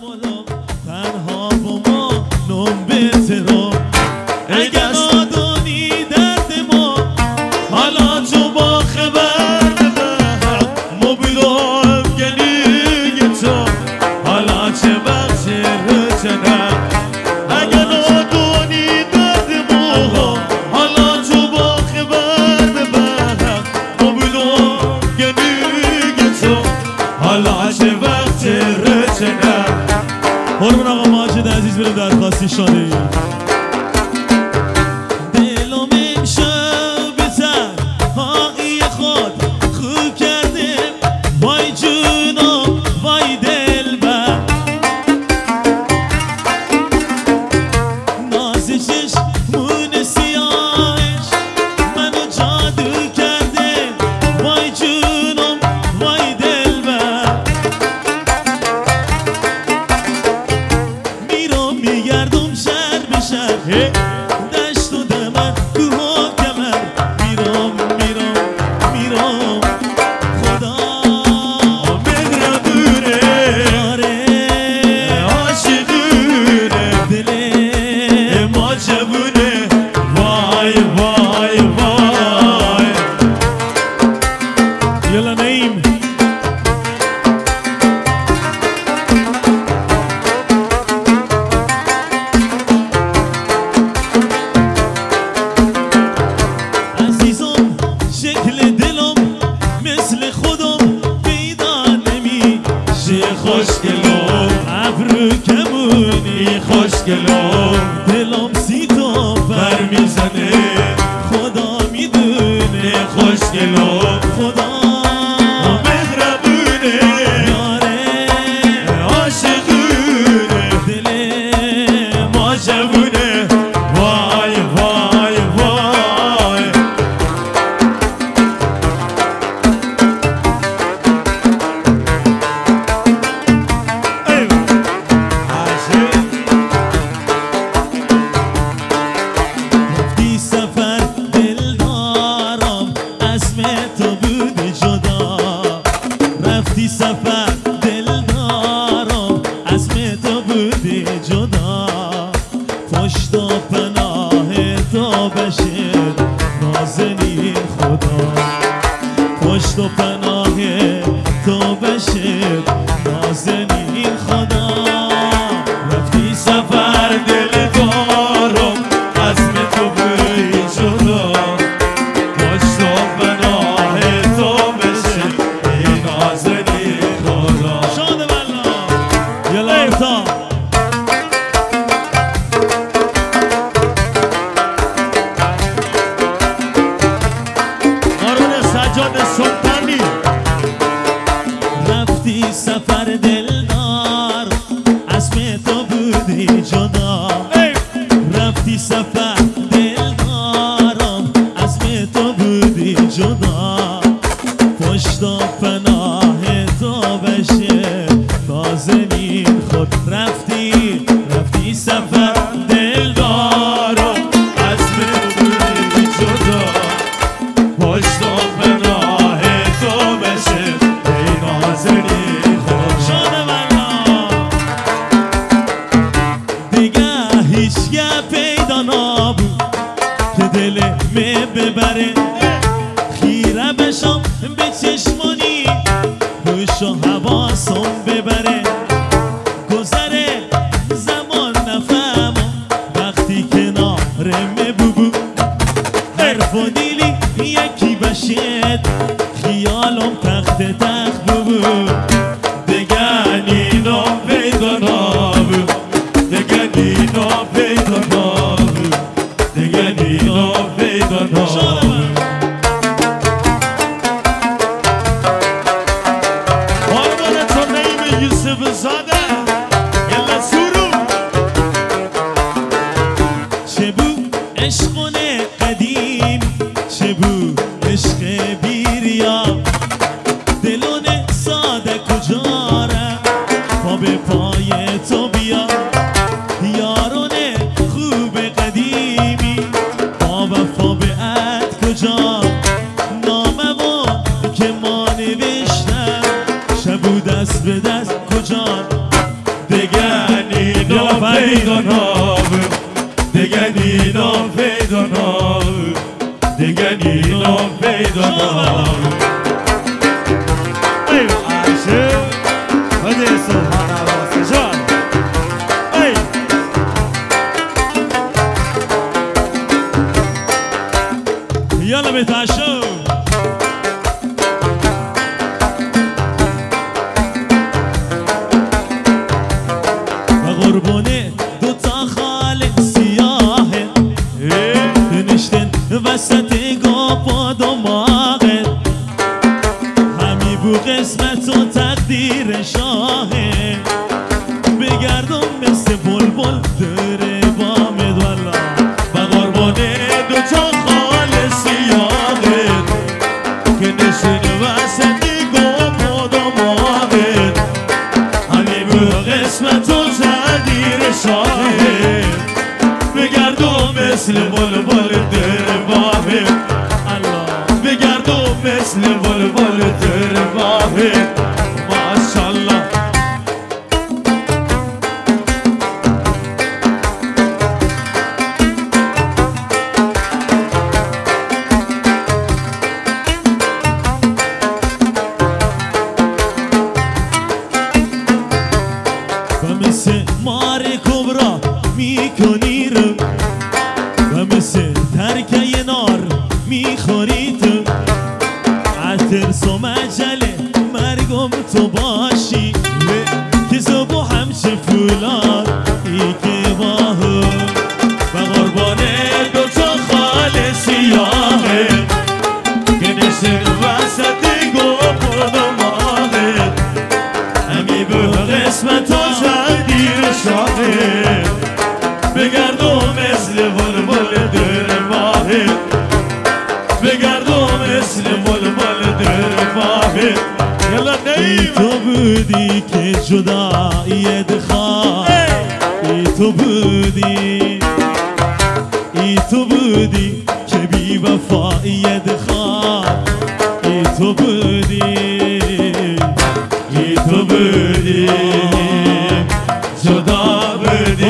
بالا تنها با ما نم به ترام اگر نادانی درد ما حالا تو با خبر بده موبیلم گلی تو حالا چه وقت رچنه اگر نادانی درد ما حالا تو با خبر بده موبیلم گلی تو حالا چه وقت رچنه. قربون آقا ماجد عزیز بریم درخواستی شادی دلم امشب تنهایی خود خوب کرده وای جونم وای دلبر ناز چشمون سیاهش منو جادو کرده وای جونم وای دلبر میرم میگردم شهر به شهر دشت و دمن کوه و کمر میرم خدا مهربونه آره عاشقونه دل ما جوونه وای وای وای یلا نیم عزیزم شکل دلم مثل خودم پیدا نمیشه خوشگلم ابرو کمونی خوشگلم دلم سی تا بر میزنه خدا میدونه خوشگلم خدا مهربونه یاره عاشقونه دل ما جوونه وای وای وای رفتی سفر دلدارم عزم تو بودی جدا رفتی سفر دلدارم عزم تو بودی جدا پشت و پناه تو بشه نازنین خدا پشت و پناه تو بشه نازنین خدا رفتی سفر دلدارم عزم تو بودی جدا پشت و پناه تو بشه نازنین خدا شاد والله یلا ارتا قربون سجاد سلطانی رفتی سفر دلدار عزم تو بودی جدا رفتی سفر دلدارم عزم تو بودی جدا پشت و پناه تو بشه نازنین خود رفتی سفر دلدارم عزم تو بودی جدا پشت و پناه تو بشه ای نازنین خود شده والله دیگه هیچگه پیدا نبود که دل می ببره خیره بشم به چشمانی هوش و حواسم ببره گذره زمان نفهمم وقتی کنارم بوبو حرف و دیلی یکی بشید خیالم تخت بوبو دگه نینم پیدا نبود دگه نینم پیدا نبود دگه نینم پیدا نبود قربان تو نیم یوسف زاده یلا سورو چه بود عشقون قدیم چه بود عشق بیریا دلون ساده کجا ره پا به پای تو بیا یارون خوب قدیمی با وفا به عهد کجا نامه که ما نوشتم شب و دست به دست کجا دگنی ناپیدا نابم دگنی ناپیدا نابم دگنی ناپیدا نابم ای عایشه خدای سبحان الله جان ای یالا بتاشو قربونه دوتا خال سیاهه نشتن وسط گاپ و دماغه همی بو قسمت و تقدیر شاهه بگردم مثل بلبل داره بامد والا و قربونه دوتا خال سیاهه که نشتن وسط گاپ و دماغه همی بو قسمت و شاهد بگردم مثل بلبل در باهه بگردم مثل بلبل در باهه ماشالله و مثل مار کبرا میکنی رو و مثل ترکه نار میخوری تو عطرس و مجله مرگم تو باشی که زبو همچه فولاد ای که باهو و قربانه دوتا خال سیاهه که نشن وسط گم و دماغه همی به قسمت و تقدیر شاهه بگردم مثل بلبل در باهه بگردم مثل بلبل در باهه ای تو بودی که جدایی دخواه ای تو بودی ای تو بودی که بی وفایی دخواه ای تو بودی ای تو بودی جدا بودی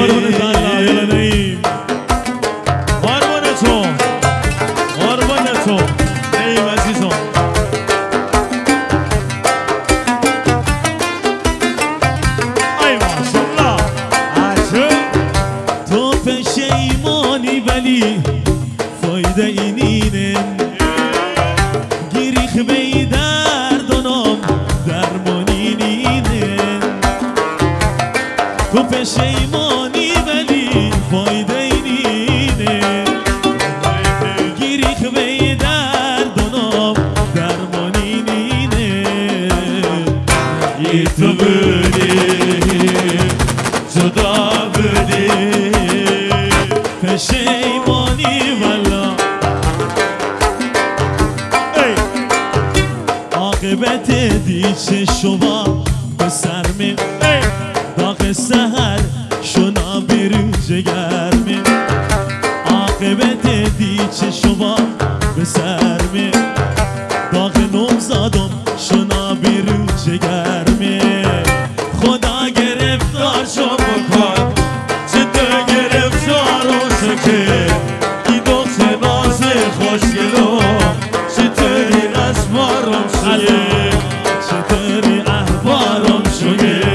قربان تو نیم عزیزم ای ماشالله عایشه تو پشیمانی ولی فایده اینینه گریخ بی دردانم درمانی نینه تو پشیمانی ولی فایده اینینه گریخ بی دردانم درمانی نینه ای تو بودی جدا بودی پشیمانی والا ای عاقبت دیچه شما به سر می داغ سهر شنا بیرو جگر می عاقبت دیچه شما به سر می داغ نوم زادم شنا بیرو جگر می خدا گرفتار شو بکن چه تو گرفتار و سکه ای دخت ناز خوشگلو چطوری احبارم شده چطوری احبارم شده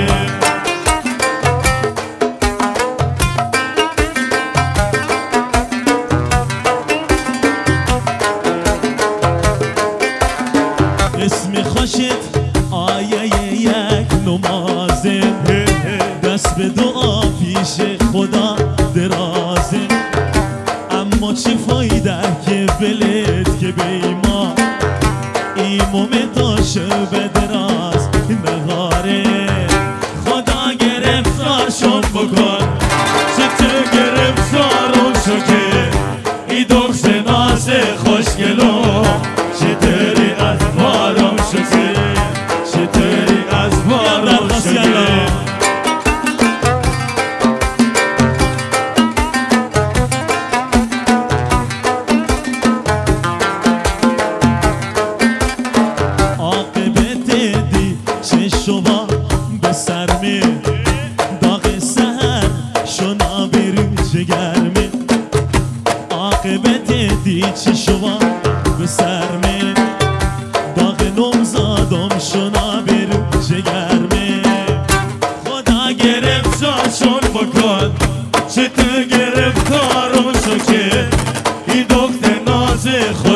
اسم خوشت آیه یک نمازه دست به دعا پیش خدا درازه اما چه فایده که بلد که بیما ای مومنتاش به دراز نهاره خدا گرفتار شد بکن چه تو گرفتارم شو که ای دخت ناز خوشگلو چطوری از بارم شده چطوری از بارم شده عاقبت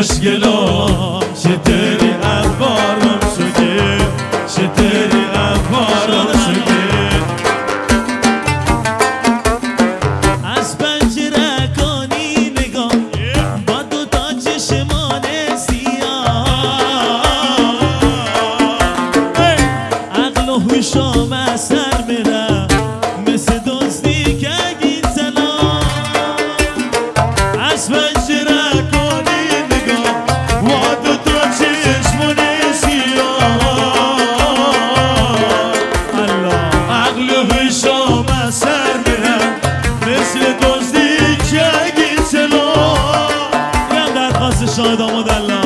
خوشگلام چطوری اخبارم شده چطوری اخبارم شده از پنجره کنی نگاه با دو تا چشمان سیاه عقل و هوشام از سر میره مثل دزدی که گین سلام از پنجره کنی نگاه با دو تا چشمان سیاه عقل و هوشام از سر میره مثل دزدی که گین سلام یه درخواست شاهد آمد الله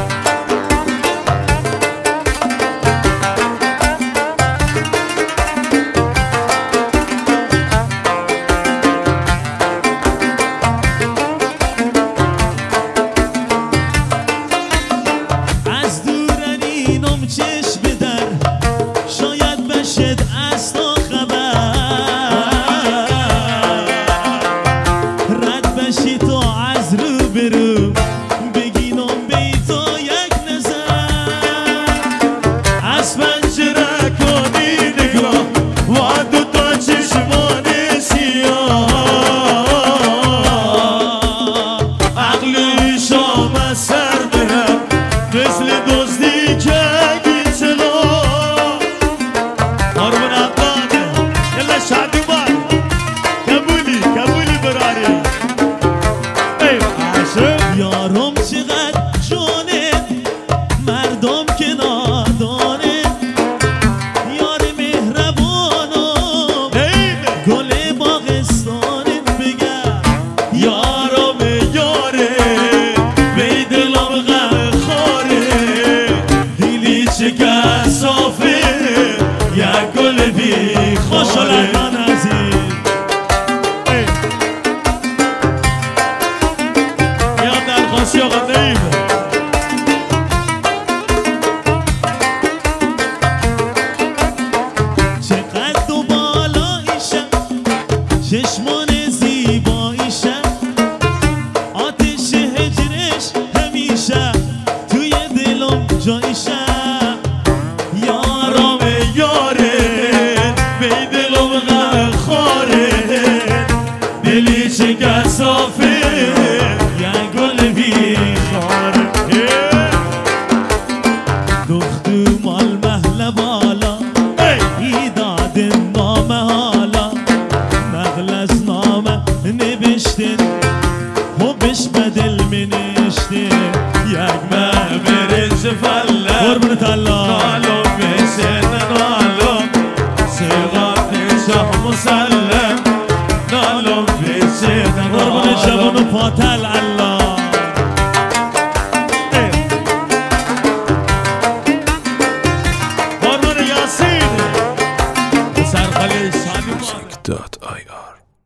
از دورنینم چشم در شاید بشد از تو خبر رد بشی تو از رو برو بگینم بی تو یک نظر از پنجره کنی نگاه و دو تا چشمان سیاه عقل شام از سر برم مثل دزدی که گین سلام قربون عباده یلا شادی بار کبولی براری ای عاشق یارم چقدر جونه مردم که نادانه یار مهربانم گل باغستانت بگم یارم یاره بی دلم غم خاره دیلی چه صافه یک گل بی خوشحال من عزیز ای یا درخواستی آقا نیم چقدر و بالایشم چشمان زیباییشم آتش هجرش همیشه توی دلم جایشم یارم یاره بی دلم غم خاره دلی چه کسافه یک گل بی خاره دختو مال محل بالا ای داد نامه حالا نقل از نامه نوشتن حبش به دل می نشتن یک مهبرش فله قربونت الله نالو بسن نالو سیغات شاه مسلم نالو بسن قربون جوان و پاتل